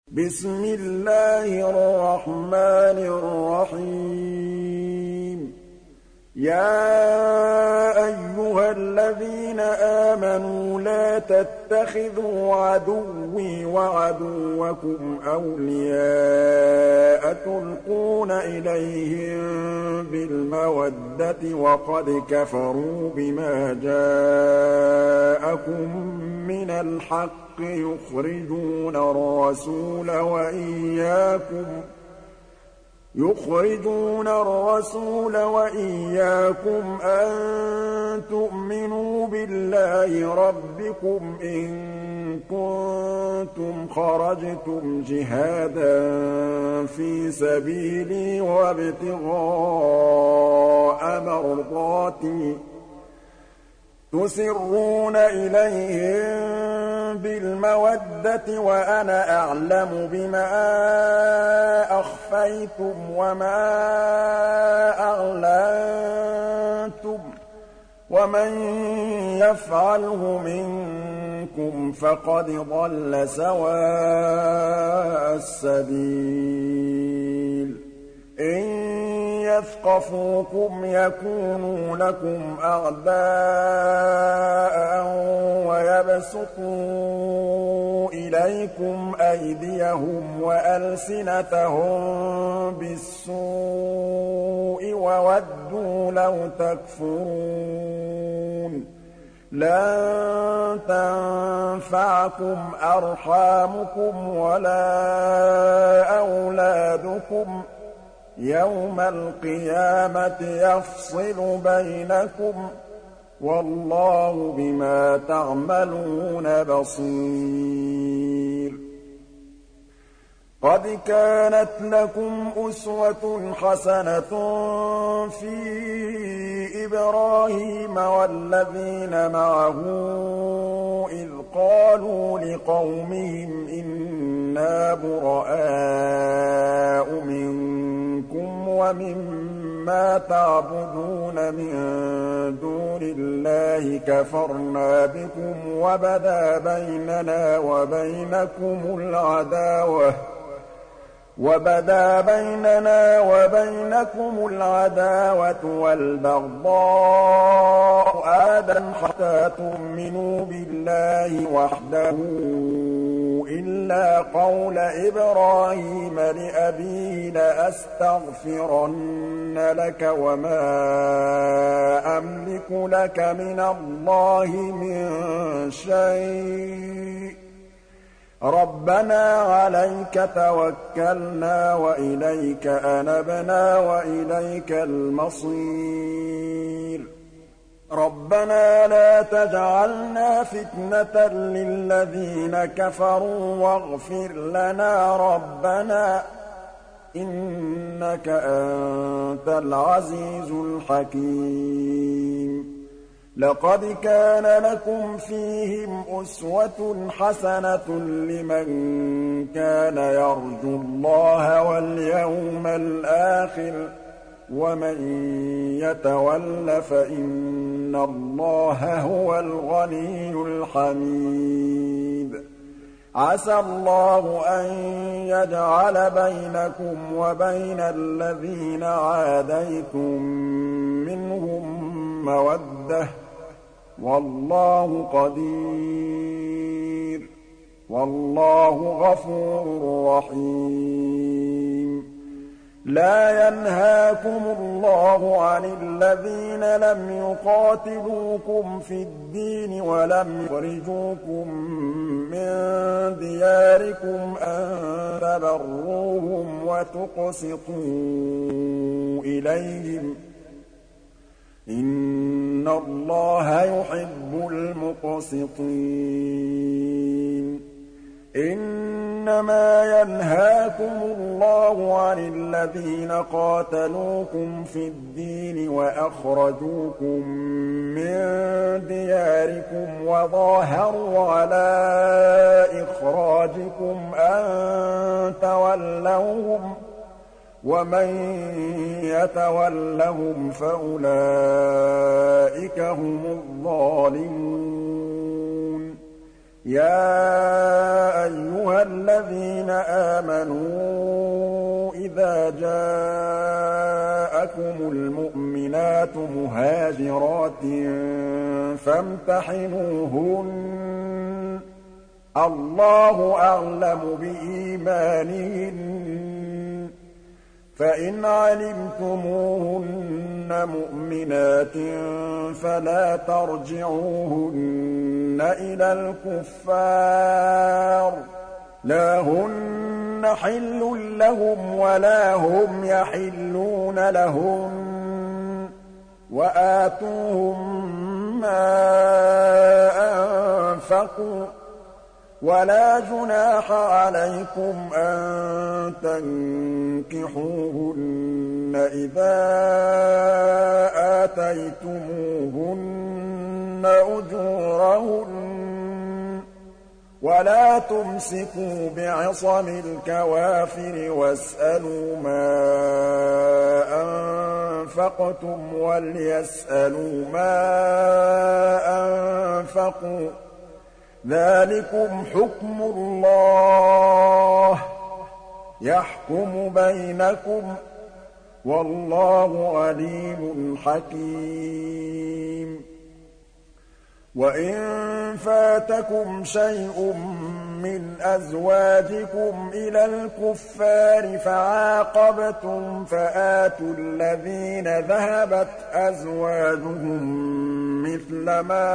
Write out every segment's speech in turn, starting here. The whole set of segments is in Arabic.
بسم الله الرحمن الرحيم يا أيها الذين آمنوا لا تتخذوا عدوي وعدوكم أولياء تلقون إليهم بالمودة وقد كفروا بما جاءكم من الحق يخرجون الرسول وإياكم أن تؤمنوا بالله ربكم إن كنتم خرجتم جهادا في سبيلي وابتغاء مرضاتي تسرون إليهم بالمودة وأنا أعلم بما أخفيتم وما أعلنتم ومن يفعله منكم فقد ضل سواء السبيل إن يثقفوكم يكونوا لكم أعداء ويبسطوا إليكم أيديهم وألسنتهم بالسوء وودوا لو تكفرون لن تنفعكم أرحامكم ولا أولادكم يوم القيامة يفصل بينكم والله بما تعملون بصير قد كانت لكم أسوة حسنة في إبراهيم والذين معه إذ قالوا لقومهم إنا براء منكم ومما تعبدون من دون الله كفرنا بكم وبدا بيننا وبينكم العداوة والبغضاء أبدا حتى تؤمنوا بالله وحده إلا قول إبراهيم لأبيه لأستغفرن لك وما أملك لك من الله من شيء ربنا عليك توكلنا وإليك أنبنا وإليك المصير ربنا لا تجعلنا فتنة للذين كفروا واغفر لنا ربنا إنك أنت العزيز الحكيم لقد كان لكم فيهم أسوة حسنة لمن كان يرجو الله واليوم الآخر ومن يتول فإن الله هو الغني الحميد عسى الله أن يجعل بينكم وبين الذين عاديتم منهم مودة والله قدير والله غفور رحيم لا ينهاكم الله عن الذين لم يقاتلوكم في الدين ولم يخرجوكم من دياركم أن تبروهم وتقسطوا إليهم إن الله يحب المقسطين إنما ينهاكم الله عن الذين قاتلوكم في الدين وأخرجوكم من دياركم وظاهروا على إخراجكم أن تولوهم ومن يتولهم فأولئك هم الظالمون يَا أَيُّهَا الَّذِينَ آمَنُوا إِذَا جَاءَكُمُ الْمُؤْمِنَاتُ مُهَاجِرَاتٍ فَامْتَحِنُوهُنَّ ۖ اللَّهُ أَعْلَمُ بِإِيمَانِهِنَّ ۖ فَإِنْ عَلِمْتُمُوهُنَّ مُؤْمِنَاتٍ فَلَا تَرْجِعُوهُنَّ إِلَى الْكُفَّارِ ۖ لَا هُنَّ حِلٌّ لَّهُمْ وَلَا هُمْ يَحِلُّونَ لَهُنَّ ۖ وَآتُوهُم مَّا أَنفَقُوا ۚ وَلَا جُنَاحَ عَلَيْكُمْ أَن تَنكِحُوهُنَّ إِذَا آتَيْتُمُوهُنَّ أُجُورَهُنَّ ۚ وَلَا تُمْسِكُوا بِعِصَمِ الْكَوَافِرِ وَاسْأَلُوا مَا أَنفَقْتُمْ وَلْيَسْأَلُوا مَا أَنفَقُوا ۚ ذَٰلِكُمْ حُكْمُ اللَّهِ ۖ يَحْكُمُ بَيْنَكُمْ ۚ وَاللَّهُ عَلِيمٌ حَكِيمٌ وَإِن فَاتَكُمْ شَيْءٌ مِّنْ أَزْوَاجِكُمْ إِلَى الْكُفَّارِ فَعَاقَبْتُمْ فَآتُوا الَّذِينَ ذَهَبَتْ أَزْوَاجُهُم مِّثْلَ مَا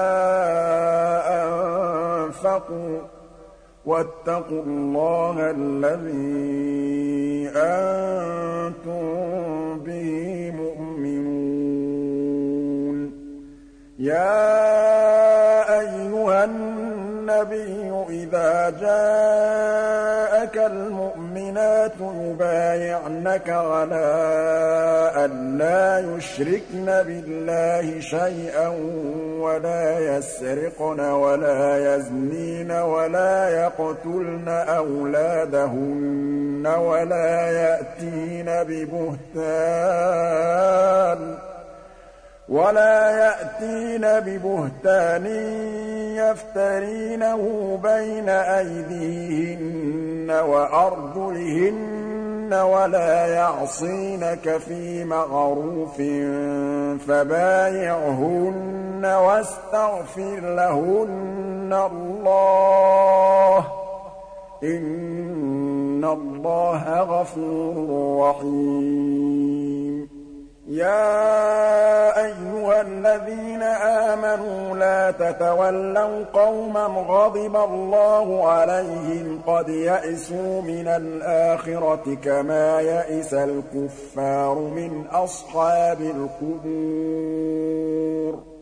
أَنفَقُوا ۚ وَاتَّقُوا اللَّهَ الَّذِي أَنتُم بِهِ مُؤْمِنُونَ يَا أَيُّهَا النَّبِيُّ إِذَا جَاءَكَ الْمُؤْمِنَاتُ يُبَايِعْنَكَ عَلَىٰ أَن لَّا يُشْرِكْنَ بِاللَّهِ شَيْئًا وَلَا يَسْرِقْنَ وَلَا يَزْنِينَ وَلَا يَقْتُلْنَ أَوْلَادَهُنَّ وَلَا يَأْتِينَ بِبُهْتَانٍ يَفْتَرِينَهُ بَيْنَ أَيْدِيهِنَّ وَأَرْجُلِهِنَّ وَلَا يَعْصِينَكَ فِي مَعْرُوفٍ فَبَايِعْهُنَّ وَاسْتَغْفِرْ لَهُنَّ اللَّهَ ۖ إِنَّ اللَّهَ غَفُورٌ رَّحِيمٌ يَا أَيُّهَا الَّذِينَ آمَنُوا لَا تَتَوَلَّوْا قَوْمًا غَضِبَ اللَّهُ عَلَيْهِمْ قَدْ يَئِسُوا مِنَ الْآخِرَةِ كَمَا يَئِسَ الْكُفَّارُ مِنْ أَصْحَابِ الْقُبُورِ